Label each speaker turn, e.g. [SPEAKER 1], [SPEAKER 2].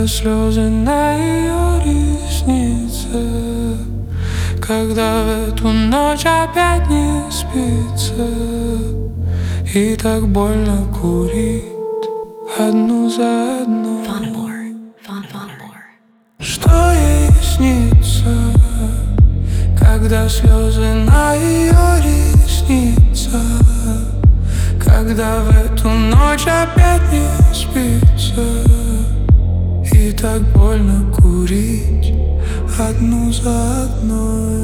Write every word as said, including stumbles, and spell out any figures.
[SPEAKER 1] слезы на ее реснице, когда в эту ночь опять не спится, и так больно курить одну за одной. Что ей снится, когда слезы на ее ресницах, когда в эту ночь опять не спится, и так больно курить одну за одной.